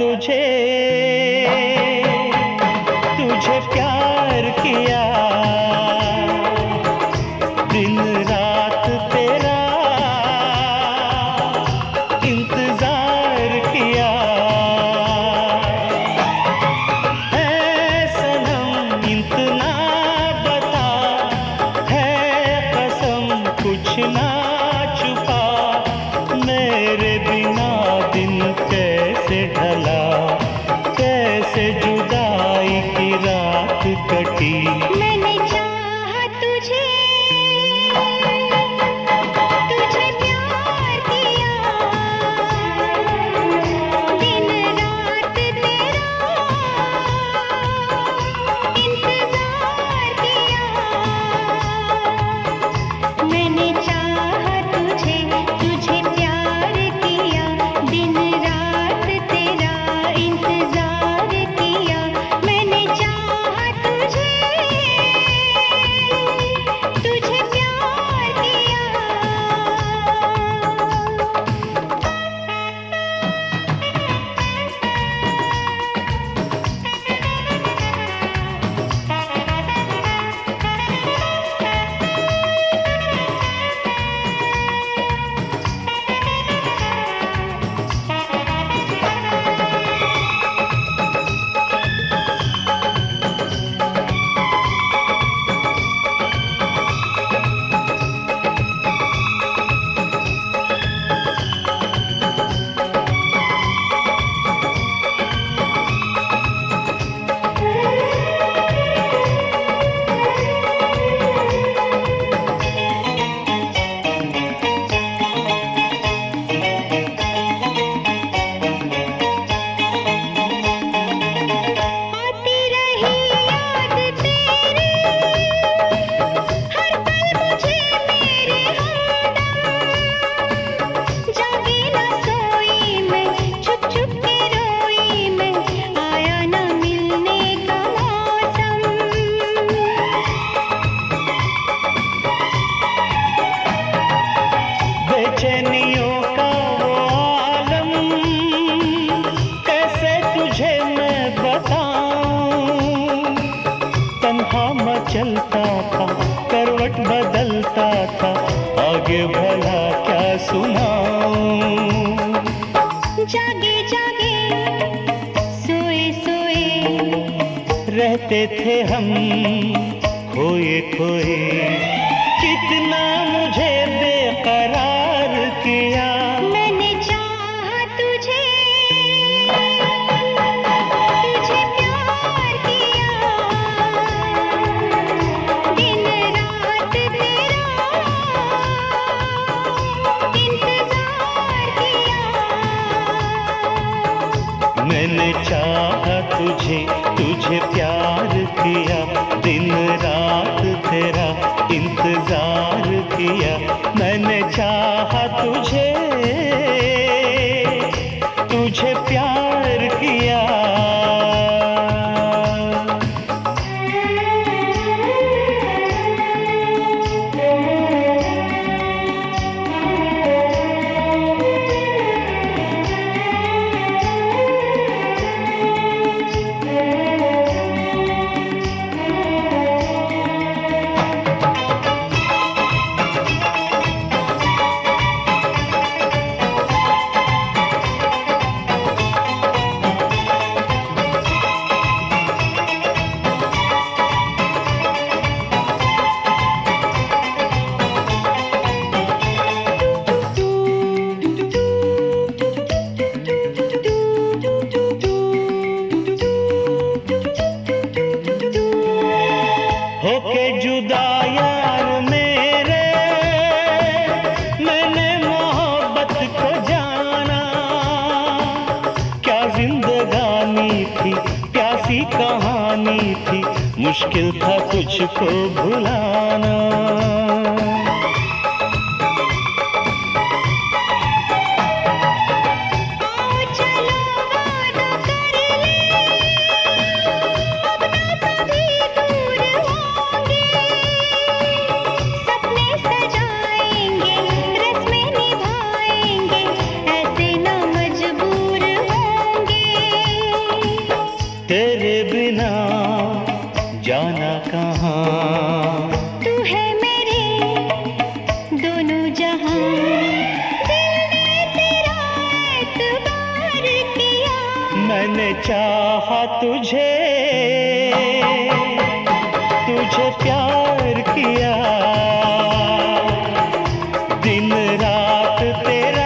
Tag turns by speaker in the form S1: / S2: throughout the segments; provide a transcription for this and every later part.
S1: तुझे, तुझे प्यार किया, दिन रात तेरा इंतजार किया। है सनम इतना बता, है कसम कुछ ना छुपा, मेरे बिना दिन कैसे ढला, कैसे जुदाई की रात कटी।
S2: मैंने चाहा तुझे, तुझे प्यार किया, दिन रात तेरा इंतजार किया। मैंने चाहा तुझे, तुझे प्यार किया, दिन रात तेरा इंतजार किया। मैंने चाहा तुझे, तुझे प्यार किया। आती रही याद तेरी, हर पल मुझे मेरे हमदम। जागी ना सोई मैं, छुप छुप के रोई मैं, आया ना मिलने का मौसम।
S1: बेचैनियों का वो आलम कैसे तुझे मैं बताऊं, तन्हा मचलता था, करवट बदलता था, आगे भला क्या सुनाऊं।
S2: जागे जागे सोए सोए
S1: रहते थे हम खोए खोए, कितना मुझे बेकरार किया।
S2: मैंने चाहा तुझे, तुझे प्यार किया, दिन रात तेरा इंतजार किया।
S1: मैंने चाहा तुझे, तुझे प्यार किया, दिन रात तेरा इंतजार किया। मैंने चाहा तुझे, तुझे प्यार किया। होके जुदा यार मेरे, मैंने मोहब्बत को जाना, क्या जिंदगानी थी, प्यासी कहानी थी, मुश्किल था तुझको भुलाना।
S2: आओ चलो वादा कर ले, अब ना कभी दूर होंगे। सपने सजाएंगे, रस्में निभाएंगे, ऐसे ना मजबूर होंगे।
S1: मैंने चाहा तुझे, तुझे प्यार किया, दिन रात तेरा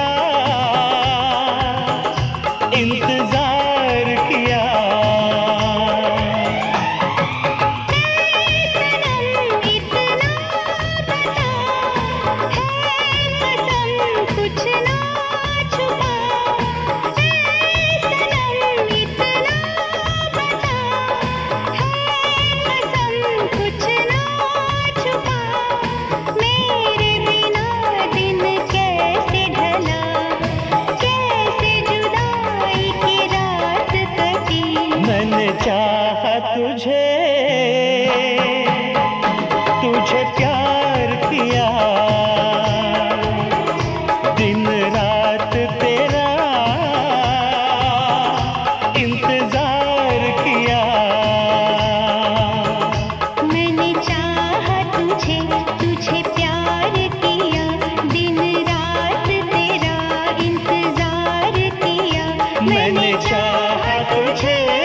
S1: इंतजार किया। मैंने चाहा तुझे, तुझे प्यार किया, दिन रात तेरा इंतजार किया।
S2: मैंने चाहा तुझे, तुझे प्यार किया, दिन रात तेरा इंतजार किया।
S1: मैंने चाहा तुझे,